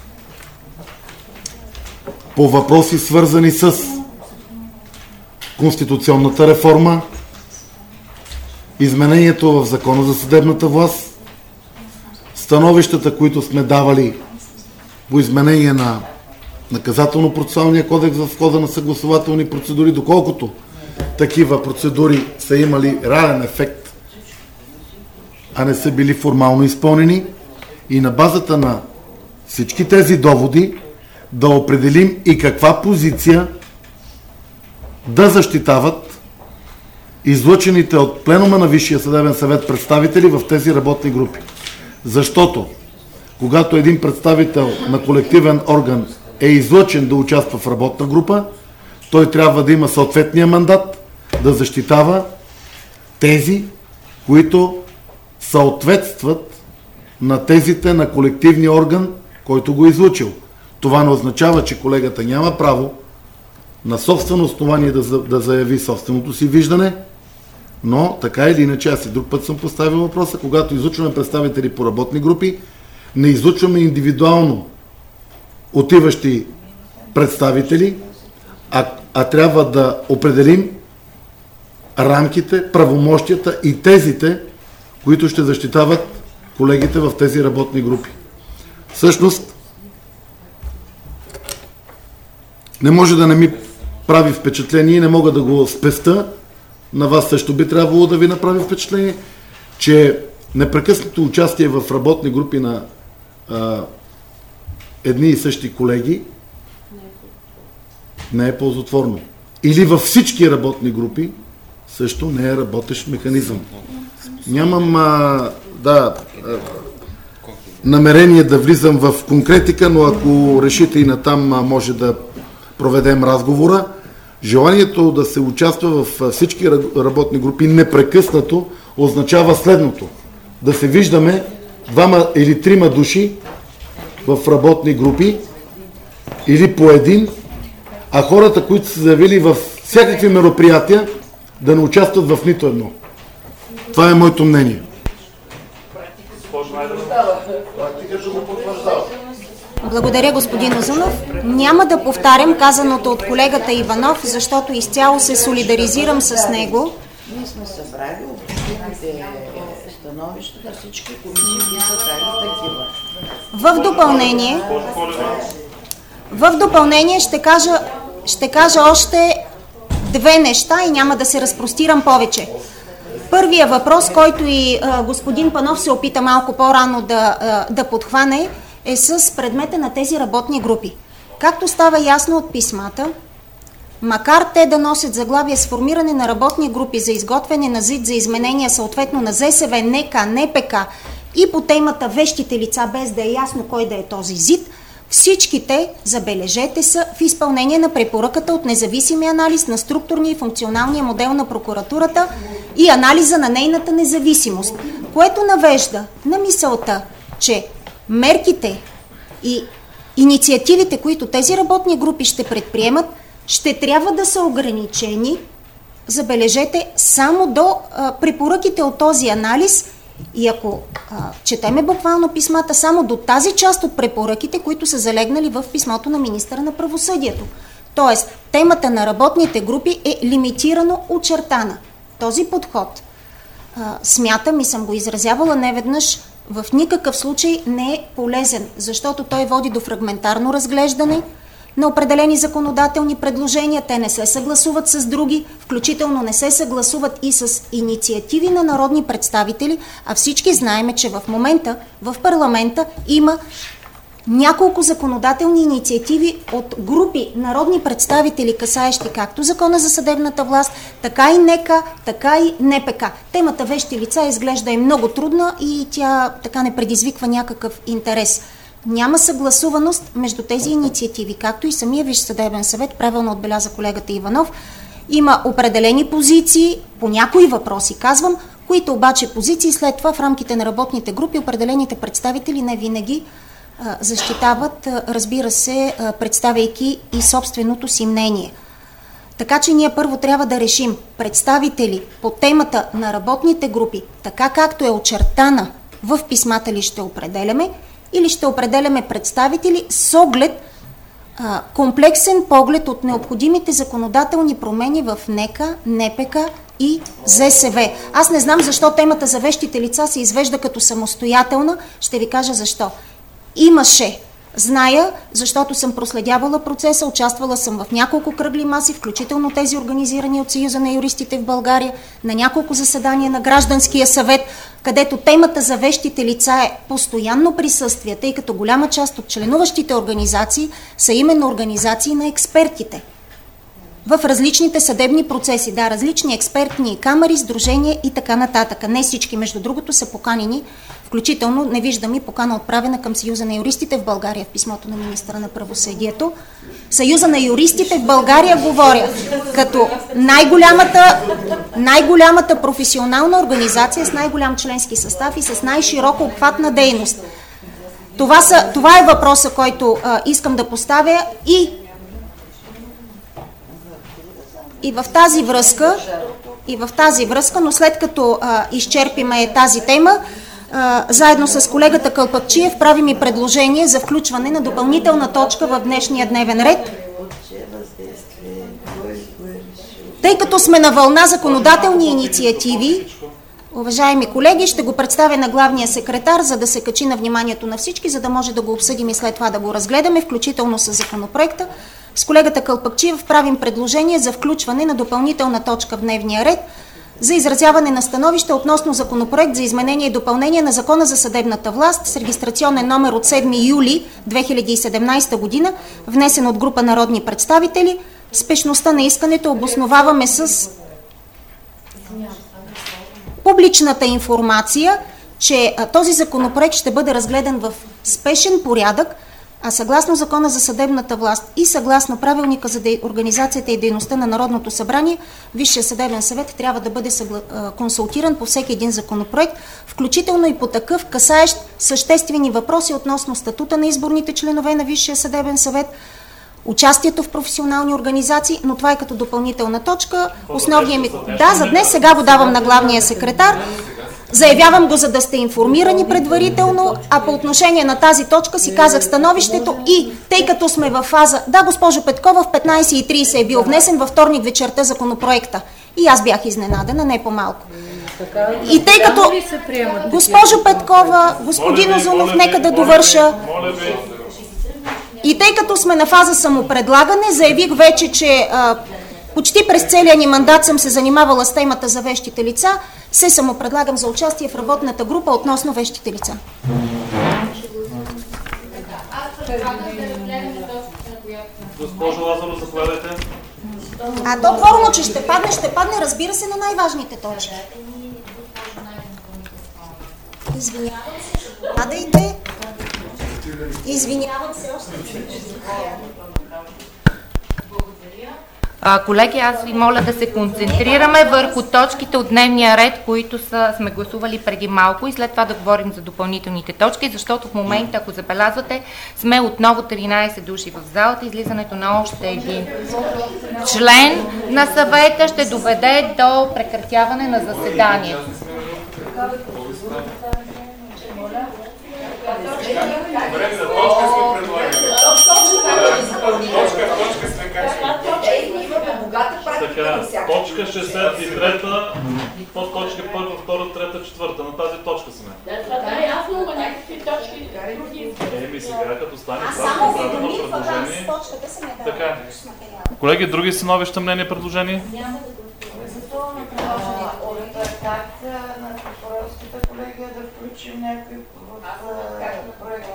по въпроси, свързани с конституционната реформа, изменението в Закона за съдебната власт, становищата, които сме давали по изменение на наказателно-процесуалния кодекс в хода на съгласувателни процедури, доколкото такива процедури са имали реален ефект, а не са били формално изпълнени, и на базата на всички тези доводи да определим и каква позиция да защитават излъчените от пленума на Висшия съдебен съвет представители в тези работни групи. Защото когато един представител на колективен орган е излъчен да участва в работна група, той трябва да има съответния мандат да защитава тези, които съответстват на тезите на колективния орган, който го е излъчил. Това не означава, че колегата няма право на собствено основание да заяви собственото си виждане, но така или иначе, аз и друг път съм поставил въпроса, когато излъчваме представители по работни групи, не излъчваме индивидуално отиващи представители, а трябва да определим рамките, правомощията и тезите, които ще защитават колегите в тези работни групи. Всъщност, не може да не ми прави впечатление и не мога да го спеста, на вас също би трябвало да ви направи впечатление, че непрекъснато участие в работни групи на едни и същи колеги не е ползотворно. Или във всички работни групи също не е работещ механизъм. Нямам намерение да влизам в конкретика, но ако решите и натам, може да проведем разговора. Желанието да се участва в всички работни групи непрекъснато означава следното. Да се виждаме 2 или 3 души в работни групи или по един, а хората, които са заявили в всякакви мероприятия, да не участват в нито едно. Това е моето мнение. Благодаря, господин Узунов. Няма да повтарям казаното от колегата Иванов, защото изцяло се солидаризирам с него. Ние сме събрали обективните становища на всички комисии, които са правили такива. В допълнение ще кажа още 2 неща и няма да се разпростирам повече. Първият въпрос, който и господин Панов се опита малко по-рано да подхване, е с предмета на тези работни групи. Както става ясно от писмата, макар те да носят заглавие сформиране на работни групи за изготвяне на ЗИД за изменения съответно на ЗСВ, НК, НПК и по темата вещите лица, без да е ясно кой да е този ЗИД, всичките, забележете, са в изпълнение на препоръката от независимия анализ на структурния и функционалния модел на прокуратурата и анализа на нейната независимост, което навежда на мисълта, че мерките и инициативите, които тези работни групи ще предприемат, ще трябва да са ограничени, забележете, само до препоръките от този анализ и ако четеме буквално писмата, само до тази част от препоръките, които са залегнали в писмото на министъра на правосъдието. Тоест, темата на работните групи е лимитирано очертана. Този подход, смятам и съм го изразявала неведнъж, в никакъв случай не е полезен, защото той води до фрагментарно разглеждане на определени законодателни предложения, те не се съгласуват с други, включително не се съгласуват и с инициативи на народни представители, а всички знаеме, че в момента в парламента има няколко законодателни инициативи от групи народни представители, касаещи както Закона за съдебната власт, така и НК, така и НПК. Темата вещи лица изглежда е много трудна и тя така не предизвиква някакъв интерес. Няма съгласуваност между тези инициативи, както и самия Висш съдебен съвет, правилно отбеляза колегата Иванов. Има определени позиции по някои въпроси, казвам, които обаче позиции след това в рамките на работните групи определените представители не винаги защитават, разбира се, представяйки и собственото си мнение. Така че ние първо трябва да решим представители по темата на работните групи, така както е очертана в писмата ли ще определяме, или ще определяме представители с оглед, комплексен поглед от необходимите законодателни промени в НК, НПК и ЗСВ. Аз не знам защо темата за вещите лица се извежда като самостоятелна, ще ви кажа защо. Имаше, зная, защото съм проследявала процеса, участвала съм в няколко кръгли маси, включително тези организирани от Съюза на юристите в България, на няколко заседания на Гражданския съвет, където темата за вещите лица е постоянно присъствие, тъй като голяма част от членуващите организации са именно организации на експертите в различните съдебни процеси. Да, различни експертни камари, сдружения и така нататък. Не всички, между другото, са поканени, включително не виждам и покана отправена към Съюза на юристите в България в писмото на министъра на правосъдието. Съюза на юристите в България говоря като най-голямата професионална организация с най-голям членски състав и с най-широка обхватна дейност. Това е въпроса, който искам да поставя и в тази връзка, но след като изчерпиме тази тема, заедно с колегата Кълпакчиев правим и предложение за включване на допълнителна точка в днешния дневен ред. Тъй като сме на вълна законодателни инициативи, уважаеми колеги, ще го представя на главния секретар, за да се качи на вниманието на всички, за да може да го обсъдим и след това да го разгледаме, включително с законопроекта. С колегата Кълпакчиев правим предложение за включване на допълнителна точка в дневния ред за изразяване на становище относно законопроект за изменение и допълнение на Закона за съдебната власт с регистрационен номер от 7 юли 2017 година, внесен от група народни представители. Спешността на искането обосноваваме с публичната информация, че този законопроект ще бъде разгледан в спешен порядък, а съгласно Закона за съдебната власт и съгласно Правилника за организацията и дейността на Народното събрание, Висшия съдебен съвет трябва да бъде консултиран по всеки един законопроект, включително и по такъв, касаещ съществени въпроси относно статута на изборните членове на Висшия съдебен съвет, участието в професионални организации, но това е като допълнителна точка. Основният ми... Да, за днес сега го давам на главния секретар. Заявявам го, за да сте информирани предварително, а по отношение на тази точка си казах становището и тъй като сме в фаза... Да, госпожо Петкова, в 15:30 е бил внесен във вторник вечерта законопроекта. И аз бях изненадана, не по-малко. И тъй като... Госпожо Петкова, господин Озунов, нека да довърша. И тъй като сме на фаза самопредлагане, заявих вече, че почти през целия ни мандат съм се занимавала с темата за вещите лица, се самопредлагам за участие в работната група относно вещите лица. Госпожо Лазаров, заповядайте. То кворума, че ще падне, разбира се, на най-важните точки. Извинявам се, ще падайте. Извинявам се още. Колеги, аз ви моля да се концентрираме върху точките от дневния ред, които сме гласували преди малко и след това да говорим за допълнителните точки, защото в момента, ако забелязвате, сме отново 13 души в залата. Излизането на още един член на съвета ще доведе до прекратяване на заседанието. Точка 63, подточка 1, 2, 3, 4. На тази точка сме. Да, ясно, но някакви точки други. Сега като стане това предложение. Така. Колеги, други становища, мнения, предложения? Няма да гласуваме как на прокурорската колегия да включим някой в проекта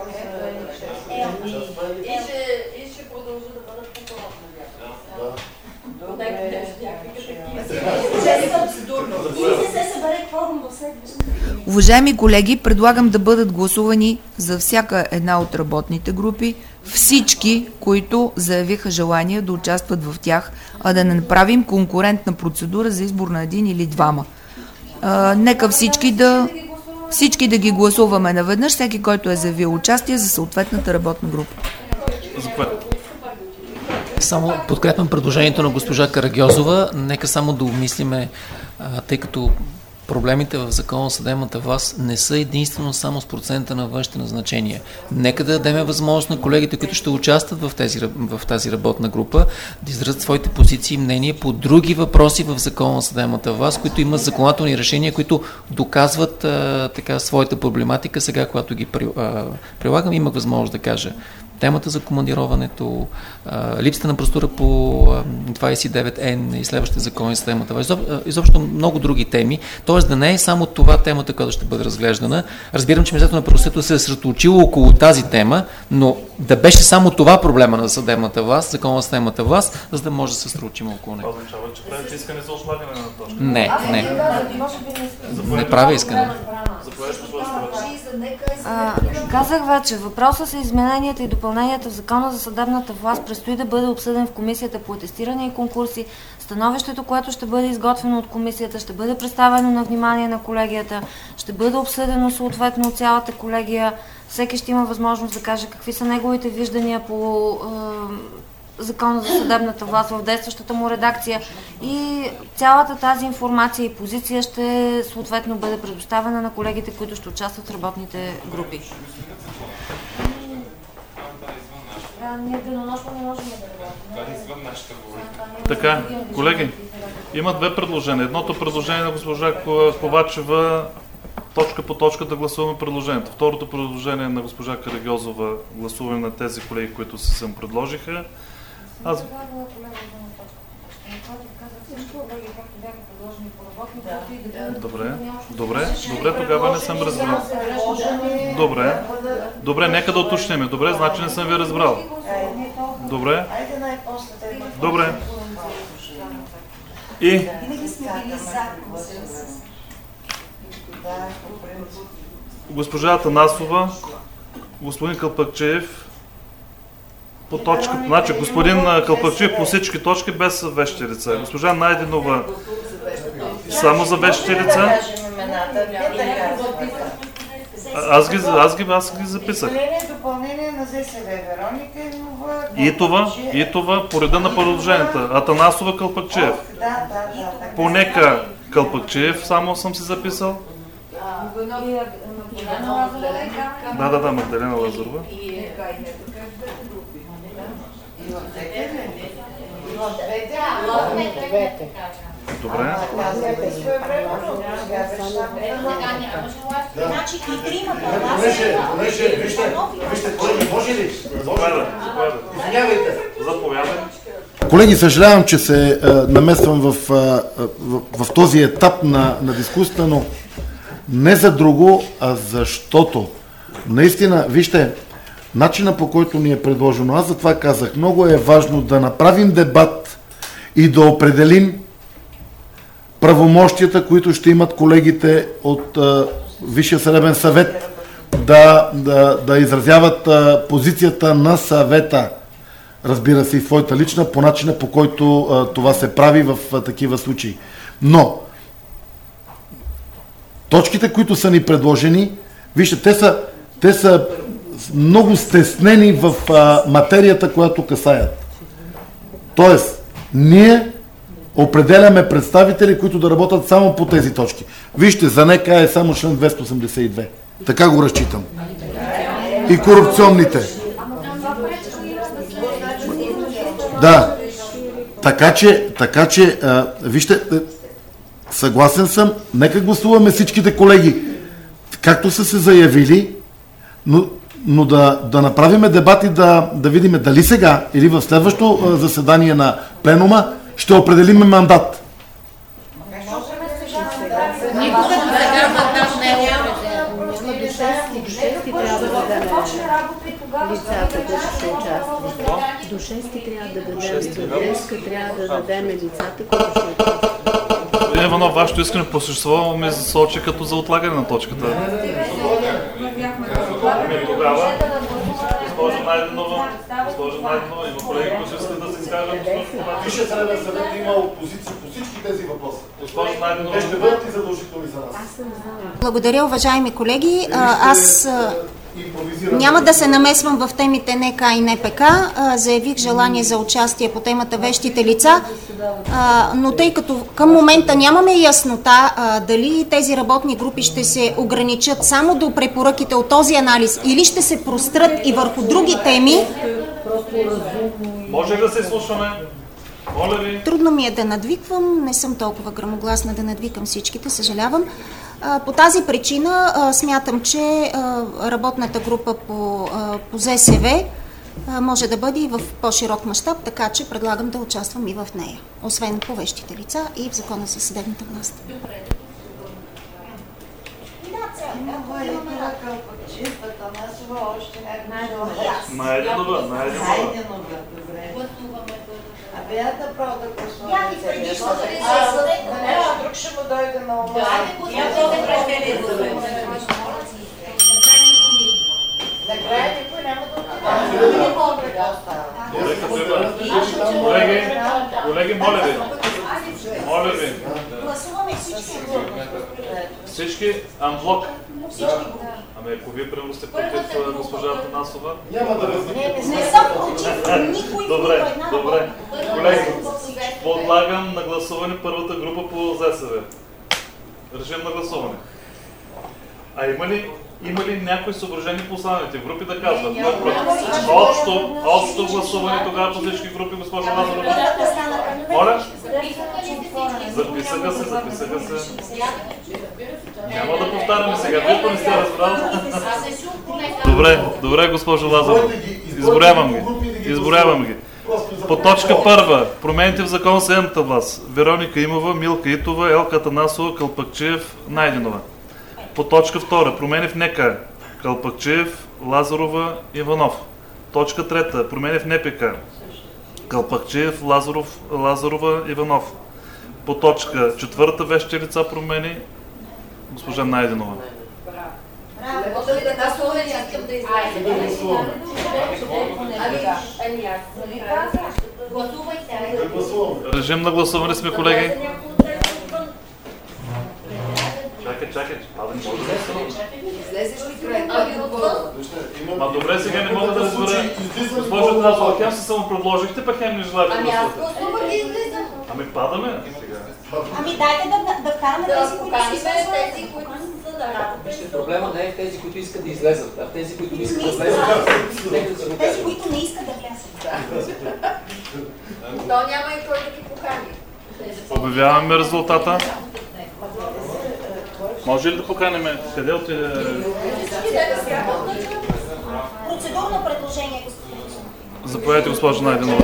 и ще продължи да бъдат прокурорни. Уважаеми колеги, предлагам да бъдат гласувани за всяка една от работните групи всички, които заявиха желание да участват в тях, а да не направим конкурентна процедура за избор на един или двама. Нека всички да ги гласуваме наведнъж, всеки, който е заявил участие за съответната работна група. Само подкрепям предложението на госпожа Карагьозова. Нека само да обмислиме, тъй като проблемите в Закона за съдебната власт не са единствено само с процента на външните назначения. Нека да дадем възможност на колегите, които ще участват в тази работна група, да изразят своите позиции и мнения по други въпроси в Закона за съдебната власт, които имат законодателни решения, които доказват своята проблематика. Сега, когато ги прилагам, имах възможност да кажа темата за командироването, липсата на процедура по 29N и следващите закони за системата, изобщо много други теми. Тоест да не е само това темата, която ще бъде разглеждана. Разбирам, че Министерството на правосъдието се е съсредоточило около тази тема, но да беше само това проблема на съдебната власт, закона за съдебната власт, за да може да се съсредоточим около него. Това означава, че правите искане за отлагане на точка. Не правя искане. Казах вече, въпросът с измененията и допълненията в Закона за съдебната власт предстои да бъде обсъден в Комисията по атестиране и конкурси. Становището, което ще бъде изготвено от комисията, ще бъде представено на внимание на колегията, ще бъде обсъдено съответно от цялата колегия. Всеки ще има възможност да каже какви са неговите виждания по Закона за съдебната власт в действащата му редакция и цялата тази информация и позиция ще съответно бъде предоставена на колегите, които ще участват в работните групи. Ние денонощно не можем да работим. Така, колеги, има две предложения. Едното предложение на госпожа Ковачева, точка по точка да гласуваме предложението. Второто предложение на госпожа Карагьозова, гласуване на тези колеги, които се съм предложиха. Добре, тогава не съм разбрал. Добре, нека да уточним. Добре, значи не съм ви разбрал. Добре. И госпожа Атанасова, господин Кълпакчиев, по точка, значи господин Кълпакчиев по всички точки без вещи лица. Госпожа Найденова само за вещи лица. Аз ги записах. Допълнение на ЗСВ Вероника И това по реда на предложенията. Атанасова, Кълпакчиев. По нека Кълпакчиев само съм си записал. Да, Магдалена Лазарова. Добре. Колеги, съжалявам, че се намесвам в този етап на дискусията, но не за друго, а защото наистина, вижте, начина по който ни е предложено, аз затова казах, много е важно да направим дебат и да определим правомощията, които ще имат колегите от Висшия съдебен съвет, да изразяват позицията на съвета, разбира се, и своята лична, по начина по който това се прави в такива случаи. Но точките, които са ни предложени, вижте, те са много стеснени в материята, която касаят. Тоест, ние определяме представители, които да работят само по тези точки. Вижте, за НК е само член 282. Така го разчитам. И корупционните. Да. Така че, вижте, съгласен съм, нека гласуваме всичките колеги, както са се заявили, но да направим дебат и да видим дали сега или в следващото заседание на пленума ще определим мандат. Никога до сега мандат не е До 6 трябва да дадем, до днеска трябва да дадем лицата, които ще участват. Господин Иванов, вашето искане по същество ме сочи като за отлагане на точката. Тогава, госпожа Найденова, има колеги, които искат да се изкажат. Висшият съдебен съвет има опозиция по всички тези въпроси. Госпожа Найденова, ще бъдат ли задължителни за нас? Благодаря, уважаеми колеги. Аз няма да се намесвам в темите НК и НПК. Заявих желание за участие по темата вещите лица, но тъй като към момента нямаме яснота дали тези работни групи ще се ограничат само до препоръките от този анализ или ще се прострат и върху други теми. Може да се слушаме? Моля ви. Трудно ми е да надвиквам, не съм толкова грамогласна да надвикам всичките, съжалявам. По тази причина смятам, че работната група по ЗСВ може да бъде и в по-широк мащаб, така че предлагам да участвам и в нея, освен по вещите лица и в Закона за съдебната власт. Найденова. Абе, я да право да гласуваме. Друг ще му дойде на ума. Накрая никой няма да Колеги, моля ви. Гласуваме всички. Всички амблок. Ами ако вие прямо сте против госпожа Атанасова? Няма да възникне. Не съм против никой. Добре. Колеги, подлагам на гласуване първата група по ЗСВ. Режим на гласуване. А има ли някои съображения по останалите групи да казват? Общо гласуване тогава по всички групи, госпожа Лазарова. Моля? Записаха се. Няма да повтаряме сега. Вие не сте разбрали. Добре, госпожа Лазарова. Изброявам ги. По точка първа. Промените в закон за съдебната власт. Вероника Имова, Милка Итова, Елка Атанасова, Кълпакчиев, Найденова. По точка втора. Промени в НК. Кълпакчиев, Лазарова, Иванов. Точка трета. Промени в НПК. Кълпакчиев, Лазарова, Иванов. По точка четвърта вещи лица промени. Госпожа Найденова. Режим на гласуване сме, колеги. Чакай. Добре, сега не мога да разбера. Госпожа Атанасова, хем се самопредложихте, пък хем не желаете да гласувате. Ами падаме сега. Дайте да вкараме тези, които си тези, които са за работа. Проблема не е в тези, които искат да излезат, а в тези, които не искат да влезат. Тези, които не искат да влязат. То няма и кой да ги покани. Обявяваме резултата. Може ли да поканим? Къде отиде? Процедурно предложение, господин. Заповядайте, госпожа Найденова.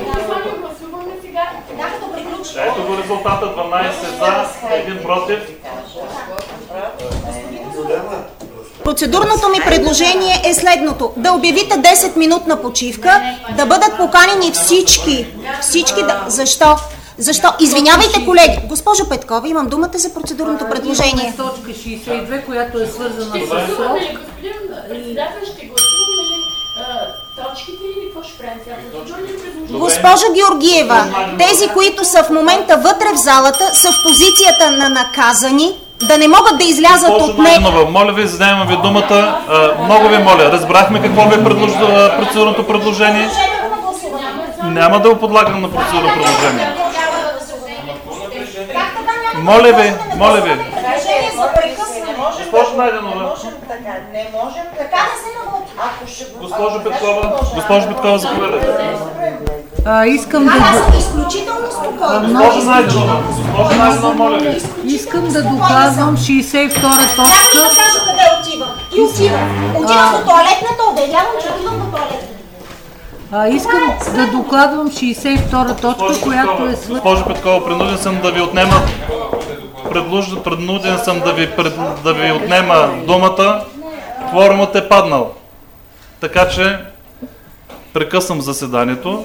Ето го резултата. 12 за, 1 против. Процедурното ми предложение е следното. Да обявите 10-минутна почивка, да бъдат поканени всички. Защо? Извинявайте, колеги. Госпожо Петкова, имам думата за процедурното предложение. Точка 62, която е свързана с срок. Господин председател, ще гласуваме точките или какво ще правим? Госпожо Георгиева, тези, които са в момента вътре в залата, са в позицията на наказани, да не могат да излязат от нея. Моля ви, вземам ви думата. Много ви моля, разбрахме какво ви е процедурното предложение. Няма да го подлагам на процедурно предложение. Моля ви. Госпожо Найденова. Не можем така да се работи. Госпожо Петкова, заповядайте. Искам да... Аз съм изключително спокойна. Госпожо Найденова, моля ви. Искам да докладвам 62 точка. Как да кажа къде отивам? И отивам. Отивам до тоалетната, обявявам, че отивам до тоалетната. Искам да докладвам 62 точка, която е свързана. Госпожо Петкова, принуден съм да ви отнема думата. Кворумът е паднал. Така че прекъсвам заседанието.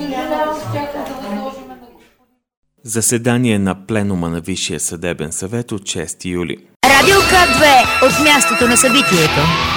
Заседание на пленума на Висшия съдебен съвет от 6 юли. Радио К2 от мястото на събитието.